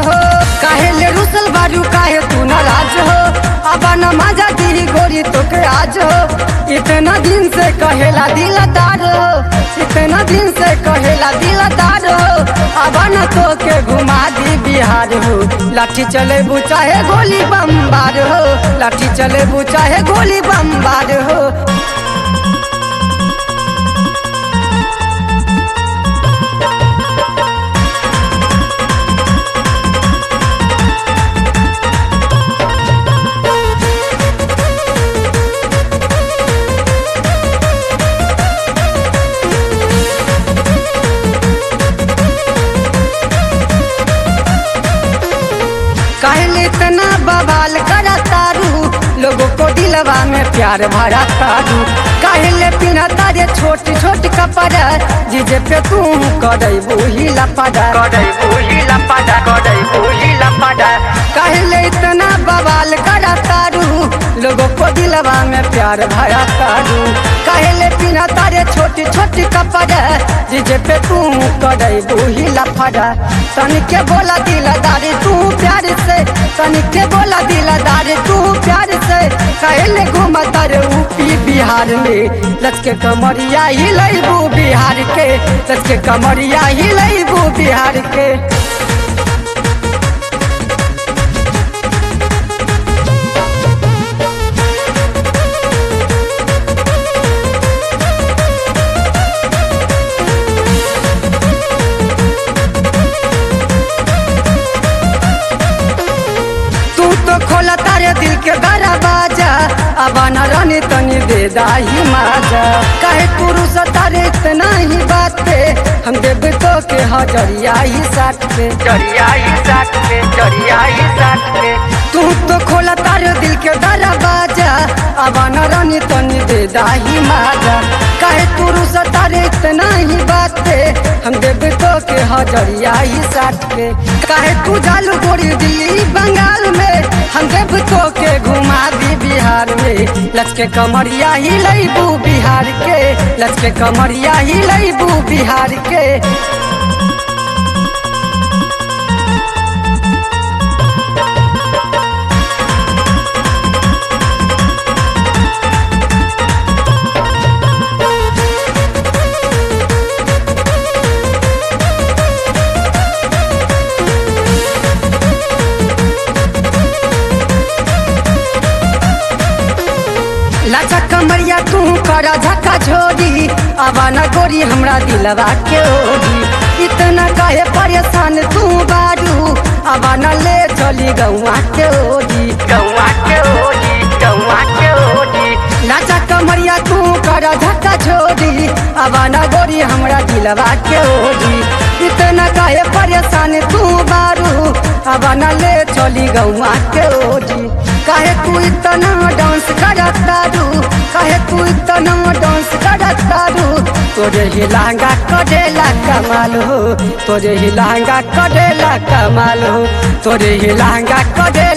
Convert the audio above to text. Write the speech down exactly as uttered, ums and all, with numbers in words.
हो। काहे ले रुसल बारू काहे तू नाराज हो, अब न मजा दी गोरी तो के आज हो। इतना दिन से कहेला दिलदार हो, इतना दिन से कहेला दिलदार हो, अब न तो के घुमा दी बिहार हो। लाठी चले बू चाहे गोली बम्बार हो, लाठी चले बू चाहे गोली बम्बार हो। कहले इतना बवाल करा तारू, लोगों को दिलवा में प्यार भरा तारू। कहले पिना तारे छोट छोट कपड़ा, जिजे पे तू करई बूही लपड़ा, करई बूही लपड़ा, करई बूही लपड़ा। कहले इतना बवाल करा तारू, लोगों को दिलवा में प्यार भरा तारू। कहले पिना तारे छोट छोट कपड़ा, जिजे पे तू करई बूही लपड़ा। तन के बोला दिलदारी तू प्यार से, तन के बोला दिलदारी तू प्यार से। कहले घूमता रे यूपी बिहार में, लचके कमरिया ही लईबू बिहार के, लचके कमरिया ही लईबू बिहार के। खोला तारे दिल के दरवाजा, अब न रानी तनी दे दाही माजा। कहे पुरुष तारे इतना ही बात पे, हम देव तो के हजरिया ही साथ पे, जरिया ही साथ पे, जरिया ही साथ पे। तू तो खोला तारे दिल के दरवाजा, अब न रानी तनी दे दाही माजा। कहे पुरुष तारे इतना ही बात पे, हम देव तो के हजरिया ही साथ पे। कहे तू जालू गोरी दिल्ली बंगाल में, हम देव तो के घुमा दी बिहार में। लचके कमरिया ही लईबू बिहार के, लचके कमरिया ही लईबू बिहार के। लाचा कमरिया तू करा झका झोरी, अब न गोरी हमरा दिलवा के ओरी। इतना काहे परेशान तू बारू, अब न ले चली गौआ के ओरी, गौआ के ओरी, गौआ के ओरी। लाचा कमरिया तू करा झका झोरी, अब न गोरी हमरा दिलवा के ओरी। इतना काहे परेशान तू बारू, अब न ले चली गौआ के ओरी। काहे तू इतना डांस करता रू, काहे तू इतना डांस करता रू। तोरे ही लहंगा करेला कमाल हो, तोरे ही लहंगा करेला कमाल हो, तोरे ही लहंगा करे